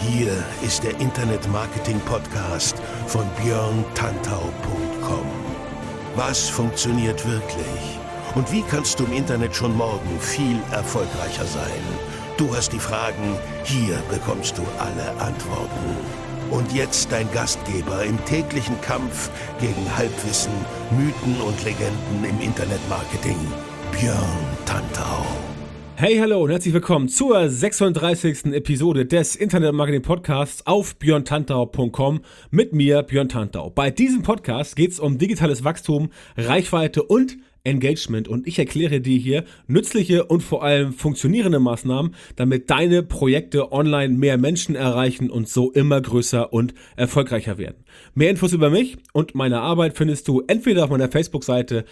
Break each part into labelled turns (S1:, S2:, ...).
S1: Hier ist der Internet-Marketing-Podcast von björntantau.com. Was funktioniert wirklich? Und wie kannst du im Internet schon morgen viel erfolgreicher sein? Du hast die Fragen, hier bekommst du alle Antworten. Und jetzt dein Gastgeber im täglichen Kampf gegen Halbwissen, Mythen und Legenden im Internetmarketing, Björn Tantau.
S2: Hey, hallo und herzlich willkommen zur 36. Episode des Internet-Marketing-Podcasts auf björntantau.com mit mir, Björn Tantau. Bei diesem Podcast geht es um digitales Wachstum, Reichweite und Engagement und ich erkläre dir hier nützliche und vor allem funktionierende Maßnahmen, damit deine Projekte online mehr Menschen erreichen und so immer größer und erfolgreicher werden. Mehr Infos über mich und meine Arbeit findest du entweder auf meiner Facebook-Seite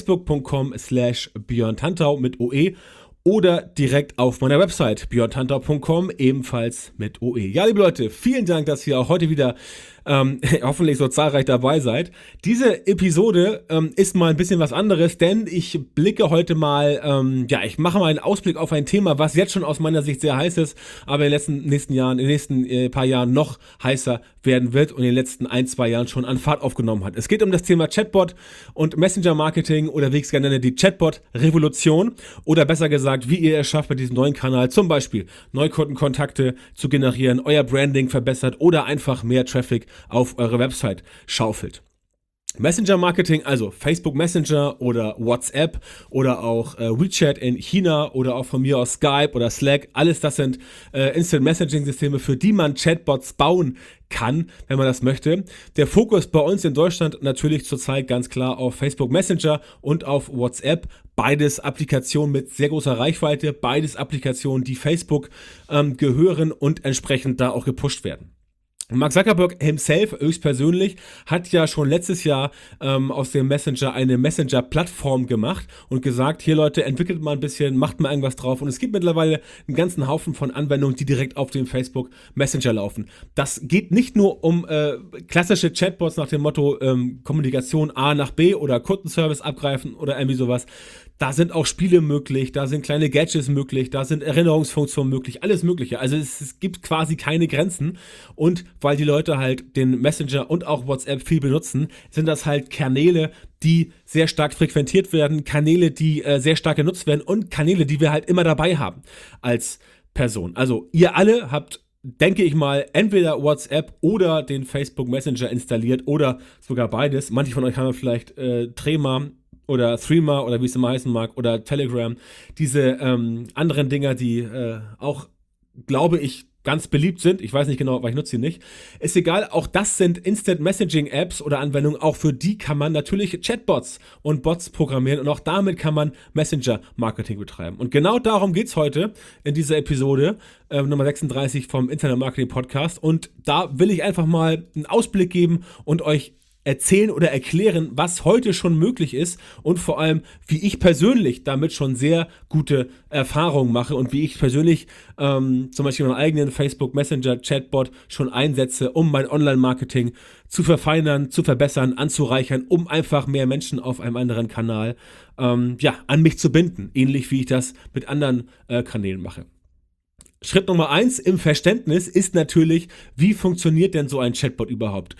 S2: facebook.com/björntantau mit OE oder direkt auf meiner Website björntantau.com, ebenfalls mit OE. Ja, liebe Leute, vielen Dank, dass ihr auch heute wieder hoffentlich so zahlreich dabei seid. Diese Episode ist mal ein bisschen was anderes, denn ich blicke heute mal, ich mache mal einen Ausblick auf ein Thema, was jetzt schon aus meiner Sicht sehr heiß ist, aber in den nächsten paar Jahren noch heißer werden wird und in den letzten 1-2 Jahren schon an Fahrt aufgenommen hat. Es geht um das Thema Chatbot und Messenger-Marketing oder wie ich es gerne nenne, die Chatbot-Revolution oder besser gesagt, wie ihr es schafft, bei diesem neuen Kanal zum Beispiel Neukundenkontakte zu generieren, euer Branding verbessert oder einfach mehr Traffic auf eure Website schaufelt. Messenger-Marketing, also Facebook Messenger oder WhatsApp oder auch WeChat in China oder auch von mir aus Skype oder Slack, alles das sind Instant-Messaging-Systeme, für die man Chatbots bauen kann, wenn man das möchte. Der Fokus bei uns in Deutschland natürlich zurzeit ganz klar auf Facebook Messenger und auf WhatsApp. Beides Applikationen mit sehr großer Reichweite, beides Applikationen, die Facebook gehören und entsprechend da auch gepusht werden. Mark Zuckerberg himself, höchstpersönlich, hat ja schon letztes Jahr aus dem Messenger eine Messenger-Plattform gemacht und gesagt, hier Leute, entwickelt mal ein bisschen, macht mal irgendwas drauf. Und es gibt mittlerweile einen ganzen Haufen von Anwendungen, die direkt auf dem Facebook Messenger laufen. Das geht nicht nur um klassische Chatbots nach dem Motto Kommunikation A nach B oder Kundenservice abgreifen oder irgendwie sowas. Da sind auch Spiele möglich, da sind kleine Gadgets möglich, da sind Erinnerungsfunktionen möglich, alles Mögliche. Also es gibt quasi keine Grenzen. Und weil die Leute halt den Messenger und auch WhatsApp viel benutzen, sind das halt Kanäle, die sehr stark frequentiert werden, Kanäle, die sehr stark genutzt werden und Kanäle, die wir halt immer dabei haben als Person. Also ihr alle habt, denke ich mal, entweder WhatsApp oder den Facebook Messenger installiert oder sogar beides. Manche von euch haben vielleicht Trema oder Threema oder wie es immer heißen mag oder Telegram, diese anderen Dinger, die auch, glaube ich, ganz beliebt sind. Ich weiß nicht genau, weil ich nutze sie nicht. Ist egal, auch das sind Instant Messaging Apps oder Anwendungen. Auch für die kann man natürlich Chatbots und Bots programmieren und auch damit kann man Messenger Marketing betreiben. Und genau darum geht's heute in dieser Episode Nummer 36 vom Internet Marketing Podcast. Und da will ich einfach mal einen Ausblick geben und euch erzählen oder erklären, was heute schon möglich ist und vor allem, wie ich persönlich damit schon sehr gute Erfahrungen mache und wie ich persönlich zum Beispiel meinen eigenen Facebook Messenger Chatbot schon einsetze, um mein Online-Marketing zu verfeinern, zu verbessern, anzureichern, um einfach mehr Menschen auf einem anderen Kanal an mich zu binden, ähnlich wie ich das mit anderen Kanälen mache. Schritt Nummer 1 im Verständnis ist natürlich, wie funktioniert denn so ein Chatbot überhaupt?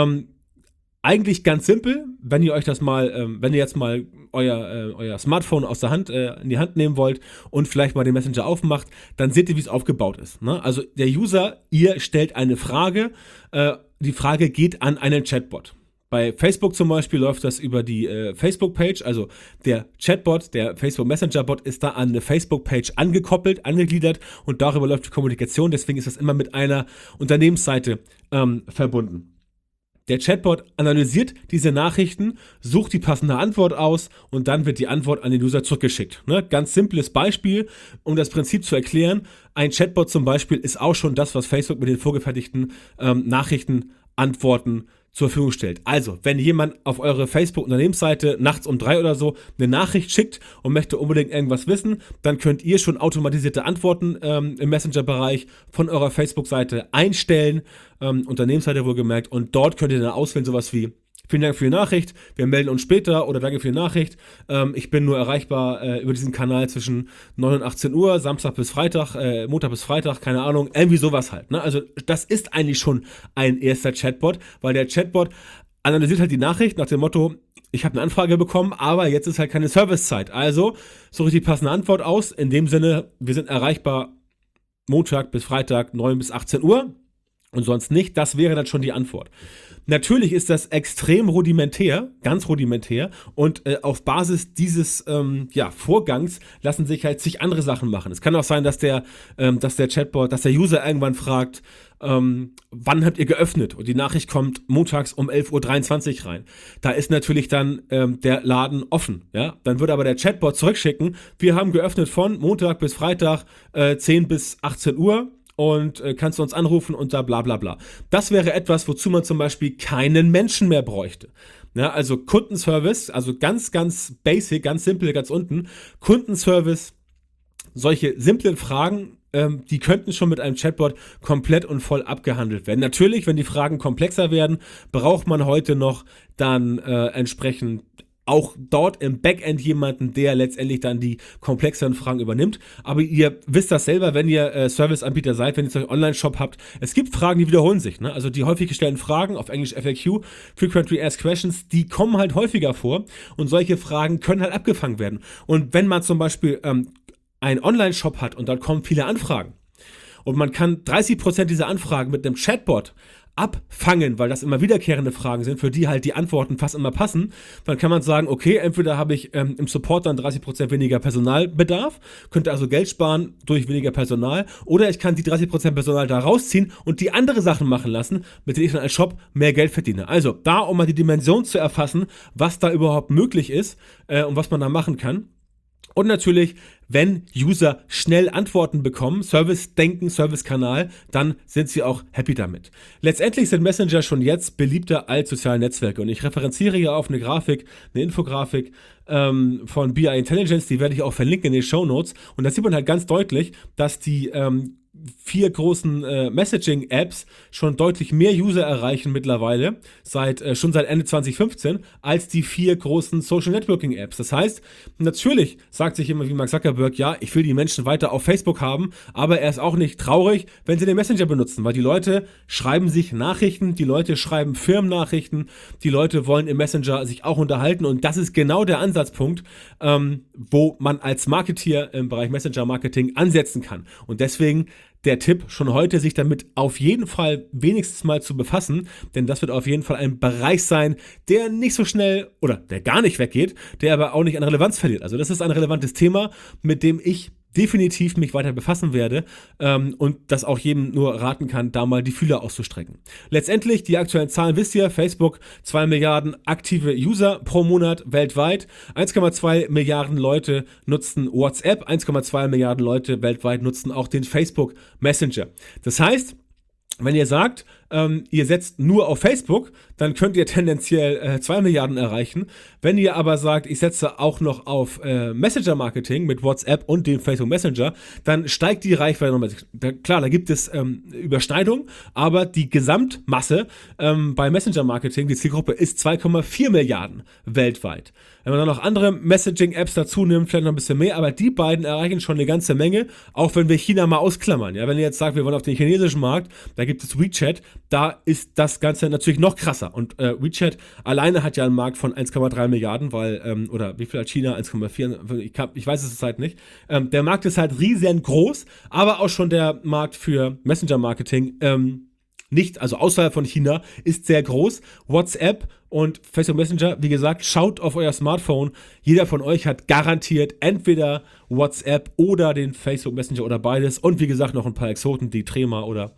S2: Eigentlich ganz simpel, wenn ihr jetzt mal euer Smartphone aus der Hand in die Hand nehmen wollt und vielleicht mal den Messenger aufmacht, dann seht ihr, wie es aufgebaut ist. Ne? Also der User, ihr stellt eine Frage, die Frage geht an einen Chatbot. Bei Facebook zum Beispiel läuft das über die Facebook-Page, also der Chatbot, der Facebook Messenger-Bot ist da an eine Facebook-Page angekoppelt, angegliedert und darüber läuft die Kommunikation, deswegen ist das immer mit einer Unternehmensseite verbunden. Der Chatbot analysiert diese Nachrichten, sucht die passende Antwort aus und dann wird die Antwort an den User zurückgeschickt. Ne? Ganz simples Beispiel, um das Prinzip zu erklären. Ein Chatbot zum Beispiel ist auch schon das, was Facebook mit den vorgefertigten Nachrichtenantworten zur Verfügung stellt. Also, wenn jemand auf eure Facebook-Unternehmensseite nachts um 3 oder so eine Nachricht schickt und möchte unbedingt irgendwas wissen, dann könnt ihr schon automatisierte Antworten im Messenger-Bereich von eurer Facebook-Seite einstellen, Unternehmensseite wohlgemerkt, und dort könnt ihr dann auswählen, sowas wie vielen Dank für die Nachricht, wir melden uns später oder danke für die Nachricht. Ich bin nur erreichbar über diesen Kanal zwischen 9 und 18 Uhr, Samstag bis Freitag, Montag bis Freitag, keine Ahnung, irgendwie sowas halt. Ne? Also das ist eigentlich schon ein erster Chatbot, weil der Chatbot analysiert halt die Nachricht nach dem Motto, ich habe eine Anfrage bekommen, aber jetzt ist halt keine Servicezeit. Also suche ich die passende Antwort aus. In dem Sinne, wir sind erreichbar Montag bis Freitag 9 bis 18 Uhr und sonst nicht. Das wäre dann schon die Antwort. Natürlich ist das extrem rudimentär, ganz rudimentär und auf Basis dieses Vorgangs lassen sich halt zig andere Sachen machen. Es kann auch sein, dass der Chatbot, dass der User irgendwann fragt, wann habt ihr geöffnet? Und die Nachricht kommt montags um 11:23 Uhr rein. Da ist natürlich dann der Laden offen. Ja? Dann würde aber der Chatbot zurückschicken, wir haben geöffnet von Montag bis Freitag 10 bis 18 Uhr und kannst du uns anrufen und da bla bla bla. Das wäre etwas, wozu man zum Beispiel keinen Menschen mehr bräuchte. Ja, also Kundenservice, also ganz, ganz basic, ganz simpel, ganz unten. Kundenservice, solche simplen Fragen, die könnten schon mit einem Chatbot komplett und voll abgehandelt werden. Natürlich, wenn die Fragen komplexer werden, braucht man heute noch dann entsprechend auch dort im Backend jemanden, der letztendlich dann die komplexeren Fragen übernimmt. Aber ihr wisst das selber, wenn ihr Serviceanbieter seid, wenn ihr einen Online-Shop habt. Es gibt Fragen, die wiederholen sich. Ne? Also die häufig gestellten Fragen, auf Englisch FAQ, Frequently Asked Questions, die kommen halt häufiger vor. Und solche Fragen können halt abgefangen werden. Und wenn man zum Beispiel einen Online-Shop hat und dann kommen viele Anfragen und man kann 30% dieser Anfragen mit einem Chatbot abfangen, weil das immer wiederkehrende Fragen sind, für die halt die Antworten fast immer passen, dann kann man sagen, okay, entweder habe ich im Support dann 30% weniger Personalbedarf, könnte also Geld sparen durch weniger Personal, oder ich kann die 30% Personal da rausziehen und die andere Sachen machen lassen, mit denen ich dann als Shop mehr Geld verdiene. Also da, um mal die Dimension zu erfassen, was da überhaupt möglich ist und was man da machen kann. Und natürlich, wenn User schnell Antworten bekommen, Service-Denken, Service-Kanal, dann sind sie auch happy damit. Letztendlich sind Messenger schon jetzt beliebter als soziale Netzwerke. Und ich referenziere hier auf eine Grafik, eine Infografik von BI Intelligence, die werde ich auch verlinken in den Shownotes. Und da sieht man halt ganz deutlich, dass die 4 großen Messaging-Apps schon deutlich mehr User erreichen mittlerweile, schon seit Ende 2015, als die 4 großen Social-Networking-Apps. Das heißt, natürlich sagt sich immer wie Mark Zuckerberg, ja, ich will die Menschen weiter auf Facebook haben, aber er ist auch nicht traurig, wenn sie den Messenger benutzen, weil die Leute schreiben sich Nachrichten, die Leute schreiben Firmennachrichten, die Leute wollen im Messenger sich auch unterhalten und das ist genau der Ansatzpunkt, wo man als Marketeer im Bereich Messenger-Marketing ansetzen kann. Und deswegen der Tipp, schon heute sich damit auf jeden Fall wenigstens mal zu befassen, denn das wird auf jeden Fall ein Bereich sein, der nicht so schnell oder der gar nicht weggeht, der aber auch nicht an Relevanz verliert. Also das ist ein relevantes Thema, mit dem ich definitiv mich weiter befassen werde und das auch jedem nur raten kann, da mal die Fühler auszustrecken. Letztendlich, die aktuellen Zahlen wisst ihr, Facebook 2 Milliarden aktive User pro Monat weltweit, 1,2 Milliarden Leute nutzen WhatsApp, 1,2 Milliarden Leute weltweit nutzen auch den Facebook Messenger. Das heißt, wenn ihr sagt, ihr setzt nur auf Facebook, dann könnt ihr tendenziell 2 Milliarden erreichen. Wenn ihr aber sagt, ich setze auch noch auf Messenger-Marketing mit WhatsApp und dem Facebook Messenger, dann steigt die Reichweite nochmal. Klar, da gibt es Überschneidungen, aber die Gesamtmasse bei Messenger-Marketing, die Zielgruppe, ist 2,4 Milliarden weltweit. Wenn man dann noch andere Messaging-Apps dazu nimmt, vielleicht noch ein bisschen mehr, aber die beiden erreichen schon eine ganze Menge, auch wenn wir China mal ausklammern. Ja, wenn ihr jetzt sagt, wir wollen auf den chinesischen Markt, da gibt es WeChat, da ist das Ganze natürlich noch krasser. Und WeChat alleine hat ja einen Markt von 1,3 Milliarden, weil, oder wie viel hat China? 1,4, ich weiß es zurzeit nicht. Der Markt ist halt riesengroß, aber auch schon der Markt für Messenger-Marketing nicht, also außerhalb von China, ist sehr groß. WhatsApp und Facebook Messenger, wie gesagt, schaut auf euer Smartphone. Jeder von euch hat garantiert entweder WhatsApp oder den Facebook Messenger oder beides. Und wie gesagt, noch ein paar Exoten, die Trema oder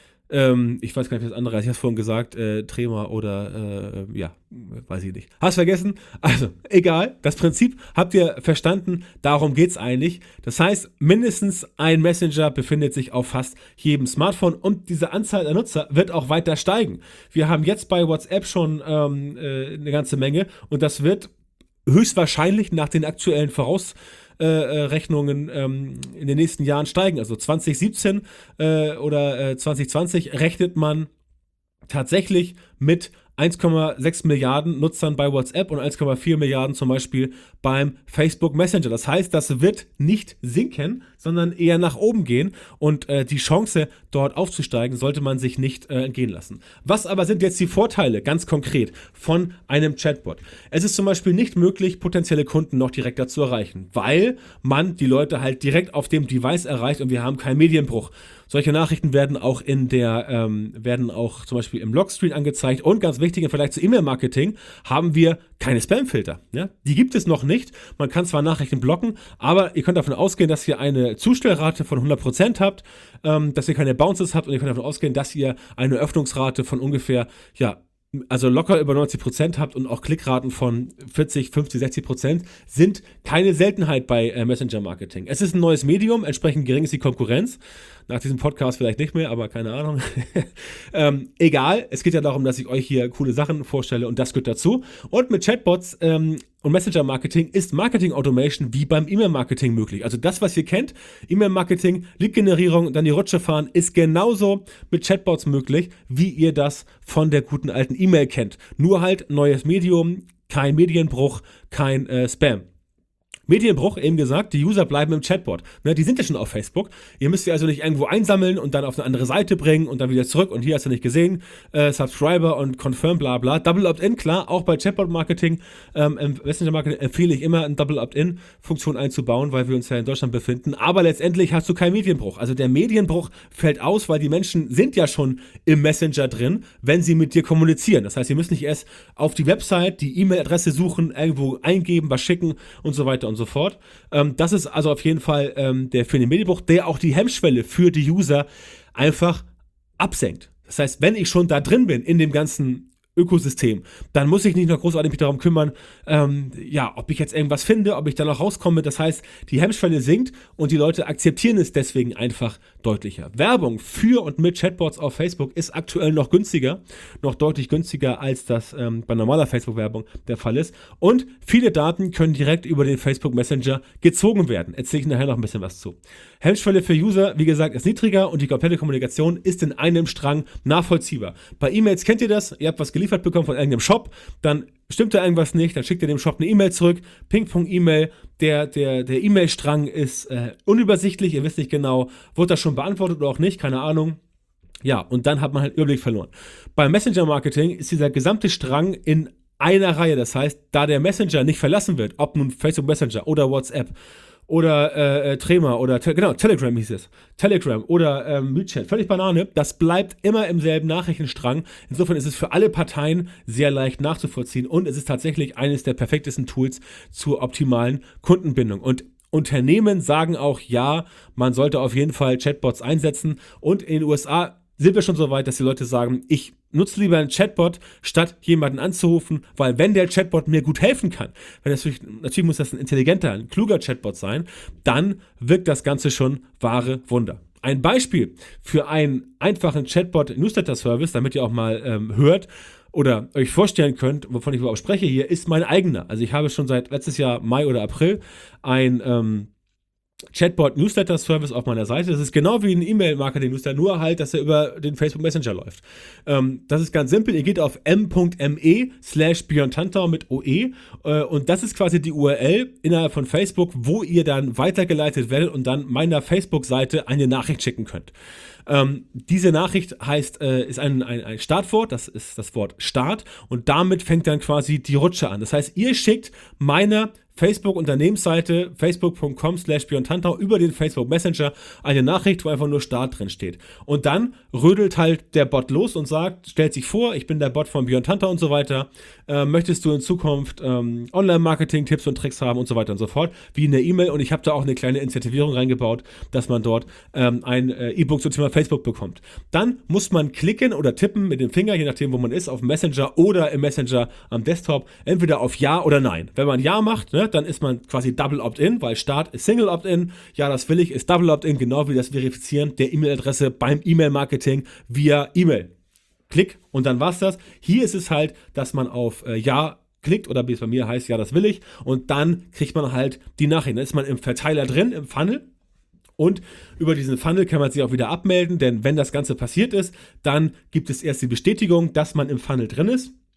S2: ich weiß gar nicht, was das andere ist. Ich habe es vorhin gesagt, Trema oder, weiß ich nicht. Hast vergessen? Also, egal. Das Prinzip habt ihr verstanden. Darum geht's eigentlich. Das heißt, mindestens ein Messenger befindet sich auf fast jedem Smartphone und diese Anzahl der Nutzer wird auch weiter steigen. Wir haben jetzt bei WhatsApp schon eine ganze Menge und das wird höchstwahrscheinlich nach den aktuellen Vorausrechnungen in den nächsten Jahren steigen. Also 2017 oder 2020 rechnet man tatsächlich mit 1,6 Milliarden Nutzern bei WhatsApp und 1,4 Milliarden zum Beispiel beim Facebook Messenger. Das heißt, das wird nicht sinken, sondern eher nach oben gehen und die Chance, dort aufzusteigen, sollte man sich nicht entgehen lassen. Was aber sind jetzt die Vorteile, ganz konkret, von einem Chatbot? Es ist zum Beispiel nicht möglich, potenzielle Kunden noch direkter zu erreichen, weil man die Leute halt direkt auf dem Device erreicht und wir haben keinen Medienbruch. Solche Nachrichten werden auch werden auch zum Beispiel im Logscreen angezeigt und ganz wichtig im Vergleich zu E-Mail-Marketing haben wir keine Spam-Filter. Ja? Die gibt es noch nicht. Man kann zwar Nachrichten blocken, aber ihr könnt davon ausgehen, dass ihr eine Zustellrate von 100% habt, dass ihr keine Bounces habt und ihr könnt davon ausgehen, dass ihr eine Öffnungsrate von ungefähr, also locker über 90% habt und auch Klickraten von 40, 50, 60% sind keine Seltenheit bei Messenger-Marketing. Es ist ein neues Medium, entsprechend gering ist die Konkurrenz. Nach diesem Podcast vielleicht nicht mehr, aber keine Ahnung. Egal, es geht ja darum, dass ich euch hier coole Sachen vorstelle und das gehört dazu. Und mit Chatbots und Messenger-Marketing ist Marketing-Automation wie beim E-Mail-Marketing möglich. Also das, was ihr kennt, E-Mail-Marketing, Lead-Generierung, dann die Rutsche fahren, ist genauso mit Chatbots möglich, wie ihr das von der guten alten E-Mail kennt. Nur halt neues Medium, kein Medienbruch, kein Spam. Medienbruch, eben gesagt, die User bleiben im Chatbot. Ne, die sind ja schon auf Facebook. Ihr müsst sie also nicht irgendwo einsammeln und dann auf eine andere Seite bringen und dann wieder zurück und hier hast du nicht gesehen, Subscriber und Confirm, bla bla. Double Opt-in, klar, auch bei Chatbot-Marketing, im Messenger-Marketing empfehle ich immer, eine Double Opt-in-Funktion einzubauen, weil wir uns ja in Deutschland befinden. Aber letztendlich hast du keinen Medienbruch. Also der Medienbruch fällt aus, weil die Menschen sind ja schon im Messenger drin, wenn sie mit dir kommunizieren. Das heißt, ihr müsst nicht erst auf die Website die E-Mail-Adresse suchen, irgendwo eingeben, was schicken und so weiter und so fort. Das ist also auf jeden Fall der für den Medienbruch, der auch die Hemmschwelle für die User einfach absenkt. Das heißt, wenn ich schon da drin bin in dem ganzen Ökosystem, dann muss ich nicht noch großartig mich darum kümmern, ob ich jetzt irgendwas finde, ob ich da noch rauskomme. Das heißt, die Hemmschwelle sinkt und die Leute akzeptieren es deswegen einfach deutlicher. Werbung für und mit Chatbots auf Facebook ist aktuell noch günstiger, noch deutlich günstiger, als das bei normaler Facebook-Werbung der Fall ist. Und viele Daten können direkt über den Facebook Messenger gezogen werden. Erzähle ich nachher noch ein bisschen was zu. Hemmschwelle für User, wie gesagt, ist niedriger und die komplette Kommunikation ist in einem Strang nachvollziehbar. Bei E-Mails kennt ihr das, ihr habt was geliefert bekommen von irgendeinem Shop, dann stimmt da irgendwas nicht, dann schickt ihr dem Shop eine E-Mail zurück, Ping-Pong-E-Mail, der E-Mail-Strang ist unübersichtlich, ihr wisst nicht genau, wurde das schon beantwortet oder auch nicht, keine Ahnung. Ja, und dann hat man halt Überblick verloren. Beim Messenger-Marketing ist dieser gesamte Strang in einer Reihe, das heißt, da der Messenger nicht verlassen wird, ob nun Facebook Messenger oder WhatsApp oder Trema oder Telegram hieß es. Telegram oder WeChat, völlig Banane. Das bleibt immer im selben Nachrichtenstrang. Insofern ist es für alle Parteien sehr leicht nachzuvollziehen und es ist tatsächlich eines der perfektesten Tools zur optimalen Kundenbindung. Und Unternehmen sagen auch, ja, man sollte auf jeden Fall Chatbots einsetzen und in den USA sind wir schon so weit, dass die Leute sagen, ich nutze lieber einen Chatbot, statt jemanden anzurufen, weil wenn der Chatbot mir gut helfen kann, natürlich muss das ein intelligenter, ein kluger Chatbot sein, dann wirkt das Ganze schon wahre Wunder. Ein Beispiel für einen einfachen Chatbot-Newsletter-Service, damit ihr auch mal hört oder euch vorstellen könnt, wovon ich überhaupt spreche hier, ist mein eigener. Also ich habe schon seit letztes Jahr Mai oder April ein Chatbot-Newsletter-Service auf meiner Seite. Das ist genau wie ein E-Mail-Marketing-Newsletter, nur halt, dass er über den Facebook Messenger läuft. Das ist ganz simpel. Ihr geht auf m.me/björntantau mit OE und das ist quasi die URL innerhalb von Facebook, wo ihr dann weitergeleitet werdet und dann meiner Facebook-Seite eine Nachricht schicken könnt. Diese Nachricht ist ein Startwort, das ist das Wort Start und damit fängt dann quasi die Rutsche an. Das heißt, ihr schickt meiner Facebook-Unternehmensseite facebook.com/björntantau über den Facebook Messenger eine Nachricht, wo einfach nur Start drin steht. Und dann rödelt halt der Bot los und stellt sich vor, ich bin der Bot von Björn Tantau und so weiter. Möchtest du in Zukunft Online-Marketing-Tipps und Tricks haben und so weiter und so fort, wie in der E-Mail. Und ich habe da auch eine kleine Incentivierung reingebaut, dass man dort ein E-Book zum Thema Facebook bekommt. Dann muss man klicken oder tippen mit dem Finger, je nachdem, wo man ist, auf dem Messenger oder im Messenger am Desktop, entweder auf Ja oder Nein. Wenn man Ja macht, ne, dann ist man quasi Double Opt-in, weil Start ist Single Opt-in, ja, das will ich, ist Double Opt-in, genau wie das Verifizieren der E-Mail-Adresse beim E-Mail-Marketing via E-Mail. Klick und dann war's das. Hier ist es halt, dass man auf Ja klickt oder wie es bei mir heißt, ja, das will ich und dann kriegt man halt die Nachricht. Dann ist man im Verteiler drin, im Funnel. Und über diesen Funnel kann man sich auch wieder abmelden, denn wenn das Ganze passiert ist, dann gibt es erst die Bestätigung, dass man im Funnel drin ist.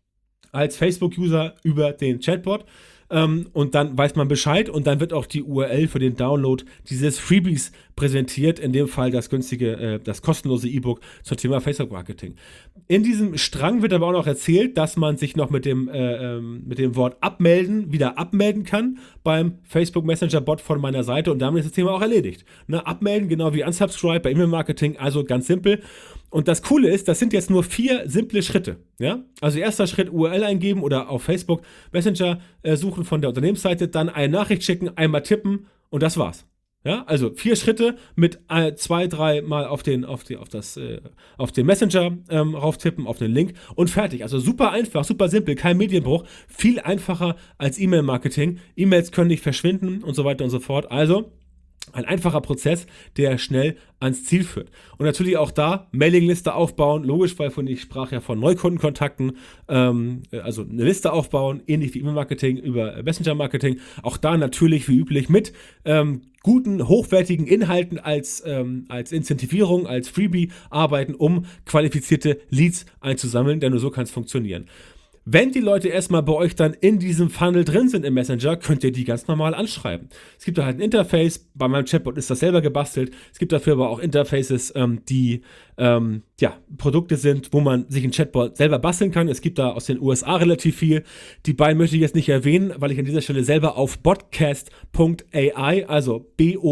S2: als Facebook-User über den Chatbot. Und dann weiß man Bescheid und dann wird auch die URL für den Download dieses Freebies präsentiert, in dem Fall das günstige, das kostenlose E-Book zum Thema Facebook-Marketing. In diesem Strang wird aber auch noch erzählt, dass man sich noch mit dem Wort abmelden wieder abmelden kann beim Facebook Messenger Bot von meiner Seite und damit ist das Thema auch erledigt. Ne, abmelden, genau wie unsubscribe bei E-Mail-Marketing, also ganz simpel. Und das Coole ist, das sind jetzt nur 4 simple Schritte. Ja? Also erster Schritt URL eingeben oder auf Facebook Messenger suchen von der Unternehmensseite, dann eine Nachricht schicken, einmal tippen und das war's. Ja? Also 4 Schritte mit 2-3 Mal auf den Messenger rauftippen, auf den Link und fertig. Also super einfach, super simpel, kein Medienbruch, viel einfacher als E-Mail-Marketing. E-Mails können nicht verschwinden und so weiter und so fort. Also ein einfacher Prozess, der schnell ans Ziel führt. Und natürlich auch da Mailingliste aufbauen, logisch, weil ich sprach ja von Neukundenkontakten, also eine Liste aufbauen, ähnlich wie E-Mail-Marketing über Messenger-Marketing. Auch da natürlich wie üblich mit guten, hochwertigen Inhalten als Incentivierung, als Freebie arbeiten, um qualifizierte Leads einzusammeln, denn nur so kann es funktionieren. Wenn die Leute erstmal bei euch dann in diesem Funnel drin sind im Messenger, könnt ihr die ganz normal anschreiben. Es gibt da halt ein Interface, bei meinem Chatbot ist das selber gebastelt. Es gibt dafür aber auch Interfaces, die Produkte sind, wo man sich ein Chatbot selber basteln kann. Es gibt da aus den USA relativ viel. Die beiden möchte ich jetzt nicht erwähnen, weil ich an dieser Stelle selber auf botcast.ai, also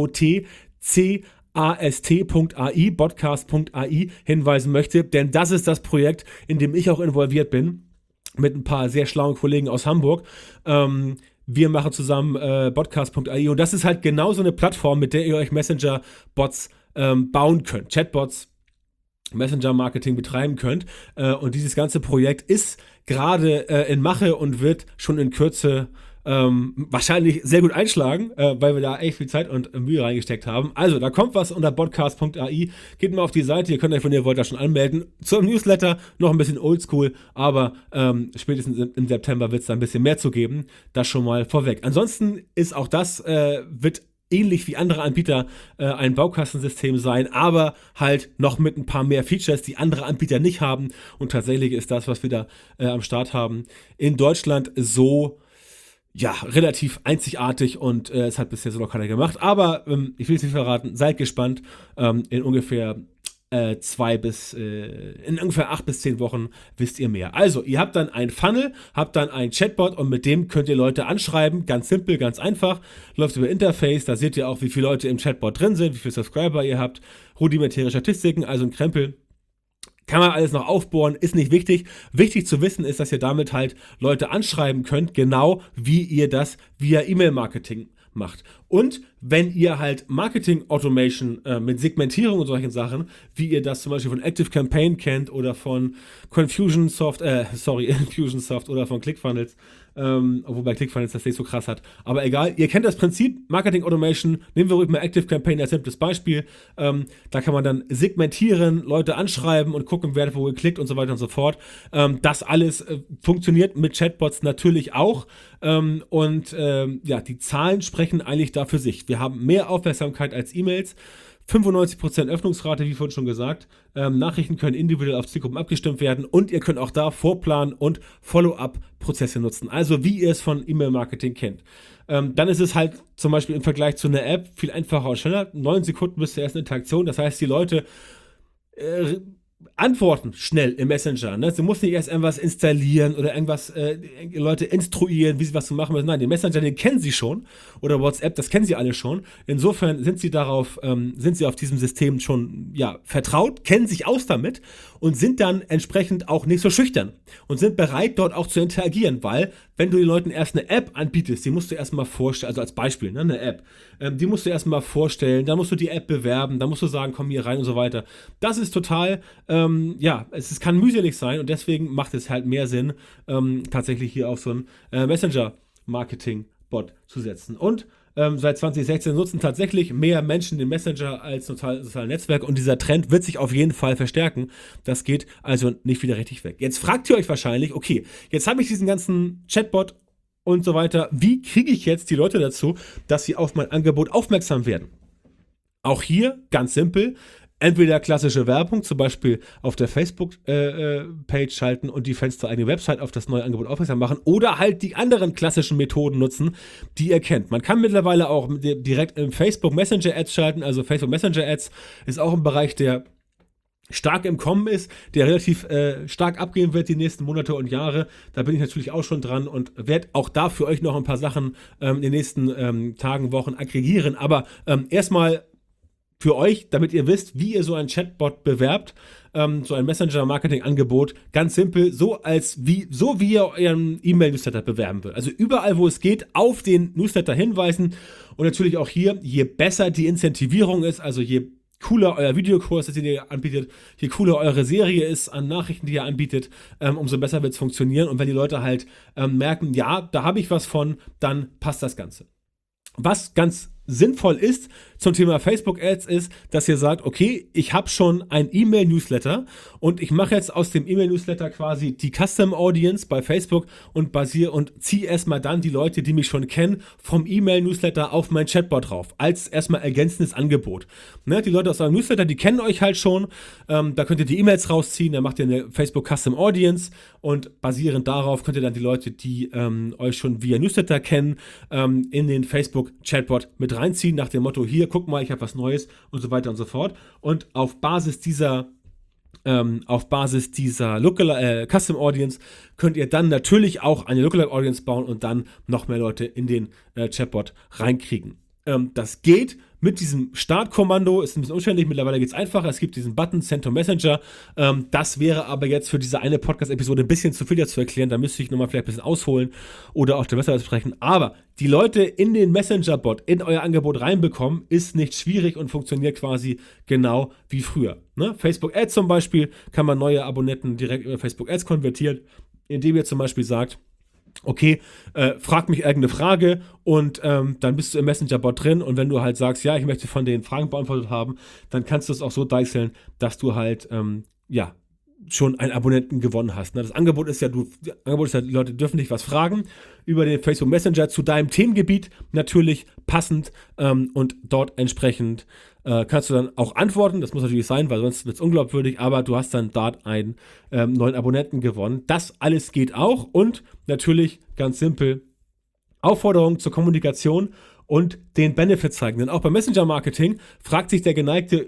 S2: BOTC.AI, podcast.ai podcast.ai hinweisen möchte, denn das ist das Projekt, in dem ich auch involviert bin, mit ein paar sehr schlauen Kollegen aus Hamburg. Wir machen zusammen podcast.ai und das ist halt genau so eine Plattform, mit der ihr euch Messenger-Bots bauen könnt. Chatbots, Messenger-Marketing betreiben könnt. Und dieses ganze Projekt ist gerade in Mache und wird schon in Kürze wahrscheinlich sehr gut einschlagen, weil wir da echt viel Zeit und Mühe reingesteckt haben. Also, da kommt was unter podcast.ai. Geht mal auf die Seite, ihr könnt euch, wenn ihr wollt, da schon anmelden. Zum Newsletter noch ein bisschen oldschool, aber spätestens im September wird es da ein bisschen mehr zu geben. Das schon mal vorweg. Ansonsten ist auch das, wird ähnlich wie andere Anbieter ein Baukastensystem sein, aber halt noch mit ein paar mehr Features, die andere Anbieter nicht haben. Und tatsächlich ist das, was wir da am Start haben, in Deutschland so relativ einzigartig und es hat bisher so noch keiner gemacht. Aber ich will es nicht verraten, seid gespannt. In ungefähr 8 bis 10 Wochen wisst ihr mehr. Also, ihr habt dann ein Funnel, habt dann ein Chatbot und mit dem könnt ihr Leute anschreiben. Ganz simpel, ganz einfach. Läuft über Interface, da seht ihr auch, wie viele Leute im Chatbot drin sind, wie viele Subscriber ihr habt, rudimentäre Statistiken, also ein Krempel. Kann man alles noch aufbohren, ist nicht wichtig. Wichtig zu wissen ist, dass ihr damit halt Leute anschreiben könnt, genau wie ihr das via E-Mail-Marketing macht. Und wenn ihr halt Marketing-Automation mit Segmentierung und solchen Sachen, wie ihr das zum Beispiel von ActiveCampaign kennt oder von Infusionsoft oder von ClickFunnels, obwohl bei ClickFunnels das nicht so krass hat. Aber egal, ihr kennt das Prinzip, Marketing Automation, nehmen wir ruhig mal ActiveCampaign als simples Beispiel. Da kann man dann segmentieren, Leute anschreiben und gucken, wer hat wo geklickt und so weiter und so fort. Das alles funktioniert mit Chatbots natürlich auch. Die Zahlen sprechen eigentlich da für sich. Wir haben mehr Aufmerksamkeit als E-Mails. 95% Öffnungsrate, wie vorhin schon gesagt. Nachrichten können individuell auf Zielgruppen abgestimmt werden und ihr könnt auch da Vorplan- und Follow-up-Prozesse nutzen. Also wie ihr es von E-Mail-Marketing kennt. Dann ist es halt zum Beispiel im Vergleich zu einer App viel einfacher und schneller. 9 Sekunden bis zur ersten Interaktion. Das heißt, die Leute antworten schnell im Messenger. Ne? Sie muss nicht erst irgendwas installieren oder irgendwas Leute instruieren, wie sie was zu machen müssen. Nein, den Messenger, den kennen sie schon. Oder WhatsApp, das kennen sie alle schon. Insofern sind sie auf diesem System schon vertraut, kennen sich aus damit und sind dann entsprechend auch nicht so schüchtern und sind bereit, dort auch zu interagieren, weil wenn du den Leuten erst eine App anbietest, die musst du erstmal vorstellen, also als Beispiel, ne, eine App, die musst du erstmal vorstellen, dann musst du die App bewerben, dann musst du sagen, komm hier rein und so weiter. Das ist total, es kann mühselig sein und deswegen macht es halt mehr Sinn, tatsächlich hier auf so einen Messenger-Marketing-Bot zu setzen. Und seit 2016 nutzen tatsächlich mehr Menschen den Messenger als soziales Netzwerk und dieser Trend wird sich auf jeden Fall verstärken. Das geht also nicht wieder richtig weg. Jetzt fragt ihr euch wahrscheinlich, okay, jetzt habe ich diesen ganzen Chatbot und so weiter. Wie kriege ich jetzt die Leute dazu, dass sie auf mein Angebot aufmerksam werden? Auch hier ganz simpel. Entweder klassische Werbung, zum Beispiel auf der Facebook-Page schalten und die Fenster eine Website auf das neue Angebot aufmerksam machen, oder halt die anderen klassischen Methoden nutzen, die ihr kennt. Man kann mittlerweile auch direkt im Facebook Messenger Ads schalten, also Facebook Messenger Ads ist auch ein Bereich, der stark im Kommen ist, der relativ stark abgehen wird die nächsten Monate und Jahre. Da bin ich natürlich auch schon dran und werde auch da für euch noch ein paar Sachen in den nächsten Tagen, Wochen aggregieren. Aber erstmal für euch, damit ihr wisst, wie ihr so einen Chatbot bewerbt, so ein Messenger-Marketing-Angebot, ganz simpel, so wie ihr euren E-Mail-Newsletter bewerben würdet. Also überall, wo es geht, auf den Newsletter hinweisen und natürlich auch hier, je besser die Incentivierung ist, also je cooler euer Videokurs ist, den ihr anbietet, je cooler eure Serie ist an Nachrichten, die ihr anbietet, umso besser wird es funktionieren. Und wenn die Leute halt merken, ja, da habe ich was von, dann passt das Ganze. Was ganz sinnvoll ist zum Thema Facebook Ads ist, dass ihr sagt, okay, ich habe schon ein E-Mail-Newsletter und ich mache jetzt aus dem E-Mail-Newsletter quasi die Custom Audience bei Facebook und ziehe erstmal dann die Leute, die mich schon kennen, vom E-Mail-Newsletter auf mein Chatbot drauf, als erstmal ergänzendes Angebot. Ne, die Leute aus eurem Newsletter, die kennen euch halt schon, da könnt ihr die E-Mails rausziehen, dann macht ihr eine Facebook Custom Audience und basierend darauf könnt ihr dann die Leute, die euch schon via Newsletter kennen, in den Facebook Chatbot mit reinziehen, nach dem Motto, hier, guck mal, ich habe was Neues und so weiter und so fort. Und auf Basis dieser Custom Audience könnt ihr dann natürlich auch eine Lookalike Audience bauen und dann noch mehr Leute in den Chatbot reinkriegen. Das geht mit diesem Startkommando, ist ein bisschen umständlich, mittlerweile geht es einfacher, es gibt diesen Button Send to Messenger, das wäre aber jetzt für diese eine Podcast-Episode ein bisschen zu viel dazu erklären, da müsste ich nochmal vielleicht ein bisschen ausholen oder auch der Website sprechen, aber die Leute in den Messenger-Bot, in euer Angebot reinbekommen, ist nicht schwierig und funktioniert quasi genau wie früher. Ne? Facebook Ads zum Beispiel kann man neue Abonnenten direkt über Facebook Ads konvertieren, indem ihr zum Beispiel sagt, okay, frag mich irgendeine Frage und dann bist du im Messenger-Bot drin und wenn du halt sagst, ja, ich möchte von den Fragen beantwortet haben, dann kannst du es auch so deichseln, dass du halt, schon einen Abonnenten gewonnen hast. Ne? Das Angebot ist ja, die Leute dürfen dich was fragen über den Facebook Messenger zu deinem Themengebiet, natürlich passend und dort entsprechend kannst du dann auch antworten. Das muss natürlich sein, weil sonst wird es unglaubwürdig, aber du hast dann dort einen neuen Abonnenten gewonnen. Das alles geht auch und natürlich ganz simpel Aufforderung zur Kommunikation und den Benefit zeigen. Denn auch beim Messenger-Marketing fragt der geneigte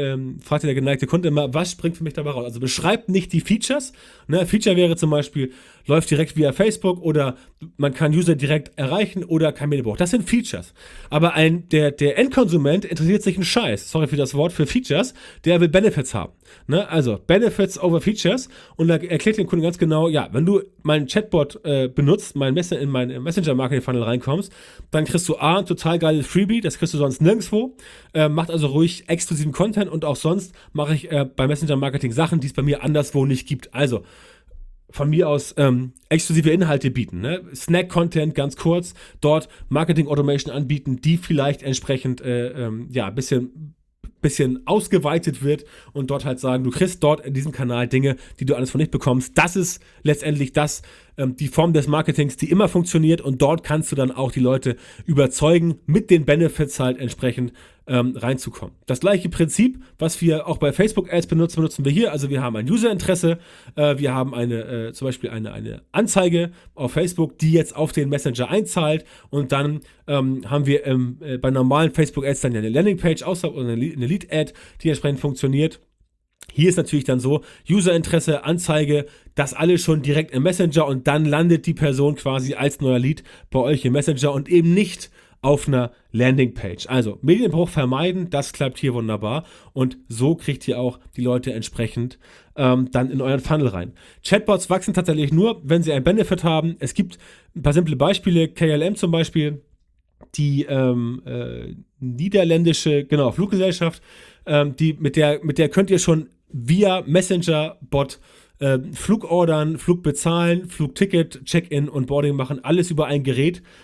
S2: Kunde immer, was springt für mich dabei raus? Also beschreibt nicht die Features. Ne? Feature wäre zum Beispiel, läuft direkt via Facebook oder man kann User direkt erreichen oder kein Medienbuch. Das sind Features. Aber der Endkonsument interessiert sich einen Scheiß, sorry für das Wort, für Features, der will Benefits haben. Ne? Also Benefits over Features und da erklärt den Kunden ganz genau, ja, wenn du meinen Chatbot benutzt, in meinen Messenger-Marketing-Funnel reinkommst, dann kriegst du ein total geiles Freebie, das kriegst du sonst nirgendwo. Macht also ruhig exklusiven Content und auch sonst mache ich bei Messenger-Marketing Sachen, die es bei mir anderswo nicht gibt. Also von mir aus exklusive Inhalte bieten, ne? Snack-Content, ganz kurz, dort Marketing-Automation anbieten, die vielleicht entsprechend ein bisschen ausgeweitet wird und dort halt sagen, du kriegst dort in diesem Kanal Dinge, die du alles von nicht bekommst. Das ist letztendlich die Form des Marketings, die immer funktioniert und dort kannst du dann auch die Leute überzeugen, mit den Benefits halt entsprechend reinzukommen. Das gleiche Prinzip, was wir auch bei Facebook Ads benutzen wir hier. Also wir haben ein Userinteresse, wir haben zum Beispiel eine Anzeige auf Facebook, die jetzt auf den Messenger einzahlt und dann haben wir bei normalen Facebook Ads dann ja eine Landingpage oder eine Lead Ad, die entsprechend funktioniert. Hier ist natürlich dann so, Userinteresse, Anzeige, das alles schon direkt im Messenger und dann landet die Person quasi als neuer Lead bei euch im Messenger und eben nicht auf einer Landingpage. Also Medienbruch vermeiden, das klappt hier wunderbar und so kriegt ihr auch die Leute entsprechend dann in euren Funnel rein. Chatbots wachsen tatsächlich nur, wenn sie einen Benefit haben. Es gibt ein paar simple Beispiele, KLM zum Beispiel, die niederländische Fluggesellschaft, mit der könnt ihr schon via Messenger-Bot Flug ordern, Flug bezahlen, Flugticket, Check-in und Boarding machen, alles über ein Gerät.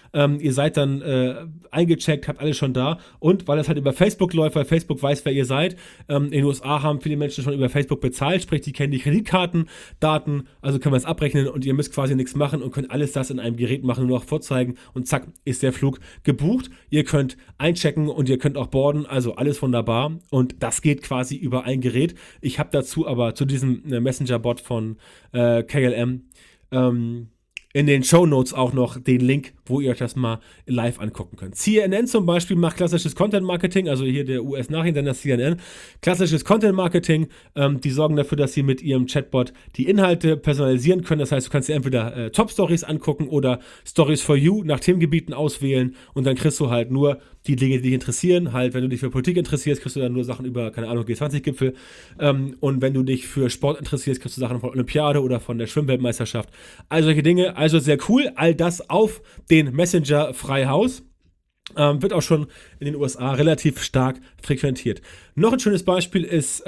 S2: Ihr seid dann eingecheckt, habt alles schon da. Und weil das halt über Facebook läuft, weil Facebook weiß, wer ihr seid, in den USA haben viele Menschen schon über Facebook bezahlt, sprich, die kennen die Kreditkartendaten, also können wir es abrechnen und ihr müsst quasi nichts machen und könnt alles das in einem Gerät machen, nur noch vorzeigen und zack, ist der Flug gebucht. Ihr könnt einchecken und ihr könnt auch boarden, also alles wunderbar und das geht quasi über ein Gerät. Ich habe dazu aber zu diesem Messenger-Bot von KLM in den Shownotes auch noch den Link, wo ihr euch das mal live angucken könnt. CNN zum Beispiel macht klassisches Content-Marketing, also hier der US-Nachrichtensender CNN, klassisches Content-Marketing, die sorgen dafür, dass sie mit ihrem Chatbot die Inhalte personalisieren können, das heißt, du kannst dir entweder Top-Stories angucken oder Stories for You nach Themengebieten auswählen und dann kriegst du halt nur die Dinge, die dich interessieren, halt, wenn du dich für Politik interessierst, kriegst du dann nur Sachen über, keine Ahnung, G20-Gipfel und wenn du dich für Sport interessierst, kriegst du Sachen von Olympiade oder von der Schwimmweltmeisterschaft, all solche Dinge, also sehr cool, all das auf den Messenger Freihaus. Wird auch schon in den USA relativ stark frequentiert. Noch ein schönes Beispiel ist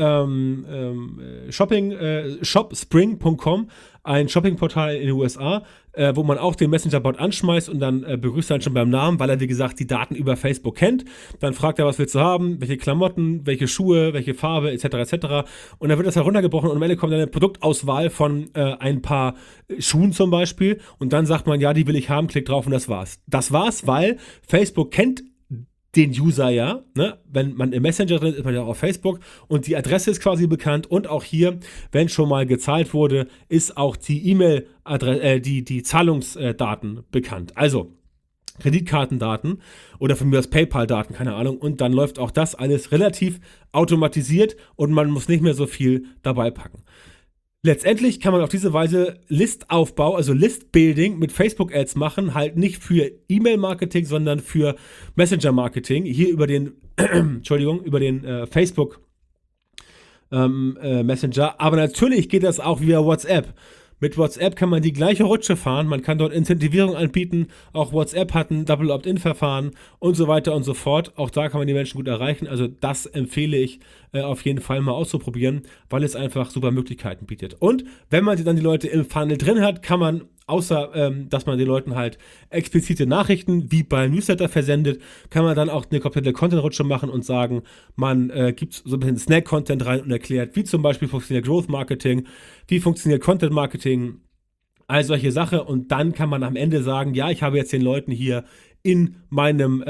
S2: shopspring.com, ein Shoppingportal in den USA, wo man auch den Messenger-Bot anschmeißt und dann begrüßt er dann schon beim Namen, weil er, wie gesagt, die Daten über Facebook kennt. Dann fragt er, was willst du haben, welche Klamotten, welche Schuhe, welche Farbe, etc., etc. Und dann wird das heruntergebrochen und am Ende kommt dann eine Produktauswahl von ein paar Schuhen zum Beispiel und dann sagt man, ja, die will ich haben, klick drauf und das war's. Das war's, weil Facebook kennt den User ja, ne? Wenn man im Messenger drin ist, ist man ja auch auf Facebook und die Adresse ist quasi bekannt und auch hier, wenn schon mal gezahlt wurde, ist auch die E-Mail-Adresse, die Zahlungsdaten bekannt. Also Kreditkartendaten oder von mir aus PayPal-Daten, keine Ahnung, und dann läuft auch das alles relativ automatisiert und man muss nicht mehr so viel dabei packen. Letztendlich kann man auf diese Weise Listaufbau, also List-Building mit Facebook-Ads machen, halt nicht für E-Mail-Marketing, sondern für Messenger-Marketing. Hier über den, Facebook Messenger. Aber natürlich geht das auch via WhatsApp. Mit WhatsApp kann man die gleiche Rutsche fahren, man kann dort Incentivierung anbieten, auch WhatsApp hat ein Double Opt-in-Verfahren und so weiter und so fort. Auch da kann man die Menschen gut erreichen, also das empfehle ich auf jeden Fall mal auszuprobieren, weil es einfach super Möglichkeiten bietet. Und wenn man dann die Leute im Funnel drin hat, kann man, außer dass man den Leuten halt explizite Nachrichten wie bei Newsletter versendet, kann man dann auch eine komplette Content-Rutsche machen und sagen, man gibt so ein bisschen Snack-Content rein und erklärt, wie zum Beispiel funktioniert Growth-Marketing, wie funktioniert Content-Marketing, all solche Sachen und dann kann man am Ende sagen, ja, ich habe jetzt den Leuten hier in meinem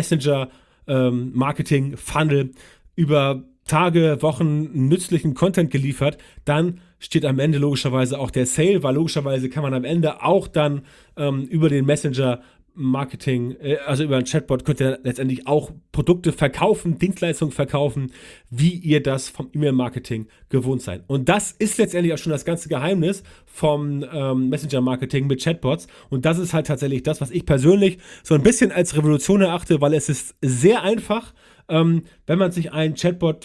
S2: Messenger-Marketing-Funnel über Tage, Wochen nützlichen Content geliefert, dann steht am Ende logischerweise auch der Sale, weil logischerweise kann man am Ende auch dann über den Messenger-Marketing, also über einen Chatbot, könnt ihr letztendlich auch Produkte verkaufen, Dienstleistungen verkaufen, wie ihr das vom E-Mail-Marketing gewohnt seid. Und das ist letztendlich auch schon das ganze Geheimnis vom Messenger-Marketing mit Chatbots. Und das ist halt tatsächlich das, was ich persönlich so ein bisschen als Revolution erachte, weil es ist sehr einfach, wenn man sich einen Chatbot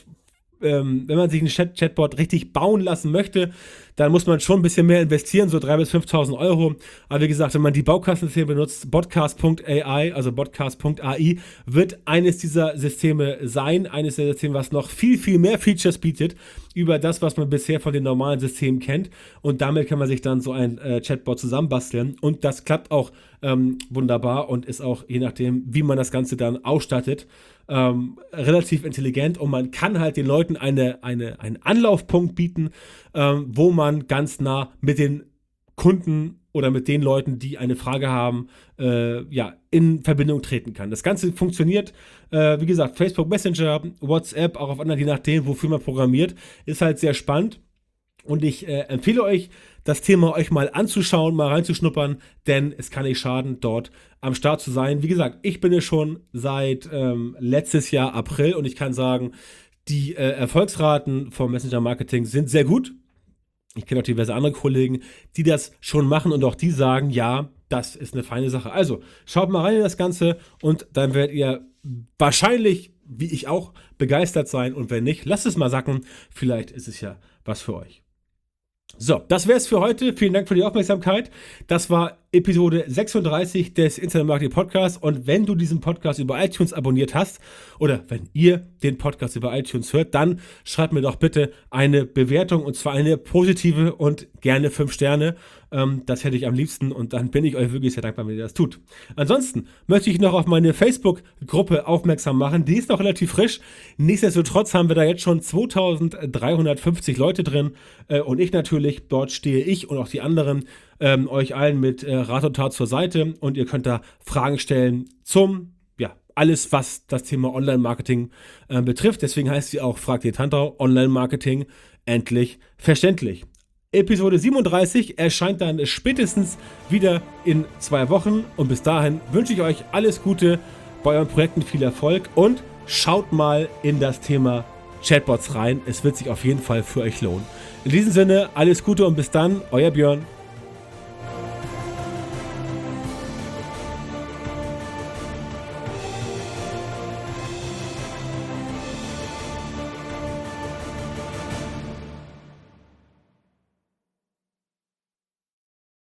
S2: richtig bauen lassen möchte, dann muss man schon ein bisschen mehr investieren, so 3.000 bis 5.000 Euro. Aber wie gesagt, wenn man die Baukastensysteme benutzt, Botcast.ai, also Botcast.ai, wird eines dieser Systeme sein, eines der Systeme, was noch viel, viel mehr Features bietet, über das, was man bisher von den normalen Systemen kennt. Und damit kann man sich dann so ein Chatbot zusammenbasteln. Und das klappt auch wunderbar und ist auch, je nachdem, wie man das Ganze dann ausstattet, relativ intelligent und man kann halt den Leuten einen Anlaufpunkt bieten, wo man ganz nah mit den Kunden oder mit den Leuten, die eine Frage haben, in Verbindung treten kann. Das Ganze funktioniert, wie gesagt, Facebook Messenger, WhatsApp, auch auf anderen, je nachdem, wofür man programmiert, ist halt sehr spannend. Und ich empfehle euch, das Thema euch mal anzuschauen, mal reinzuschnuppern, denn es kann nicht schaden, dort am Start zu sein. Wie gesagt, ich bin es schon seit letztes Jahr April und ich kann sagen, die Erfolgsraten vom Messenger-Marketing sind sehr gut. Ich kenne auch diverse andere Kollegen, die das schon machen und auch die sagen, ja, das ist eine feine Sache. Also, schaut mal rein in das Ganze und dann werdet ihr wahrscheinlich, wie ich auch, begeistert sein und wenn nicht, lasst es mal sacken. Vielleicht ist es ja was für euch. So, das wäre es für heute. Vielen Dank für die Aufmerksamkeit. Das war Episode 36 des Internet Marketing Podcasts. Und wenn du diesen Podcast über iTunes abonniert hast oder wenn ihr den Podcast über iTunes hört, dann schreibt mir doch bitte eine Bewertung, und zwar eine positive und gerne 5 Sterne. Das hätte ich am liebsten, und dann bin ich euch wirklich sehr dankbar, wenn ihr das tut. Ansonsten möchte ich noch auf meine Facebook-Gruppe aufmerksam machen. Die ist noch relativ frisch. Nichtsdestotrotz haben wir da jetzt schon 2350 Leute drin, und ich natürlich, dort stehe ich und auch die anderen euch allen mit Rat und Tat zur Seite, und ihr könnt da Fragen stellen zum, alles, was das Thema Online-Marketing betrifft. Deswegen heißt sie auch Frag den Tantau, Online-Marketing endlich verständlich. Episode 37 erscheint dann spätestens wieder in 2 Wochen, und bis dahin wünsche ich euch alles Gute bei euren Projekten, viel Erfolg, und schaut mal in das Thema Chatbots rein. Es wird sich auf jeden Fall für euch lohnen. In diesem Sinne, alles Gute und bis dann, euer Björn.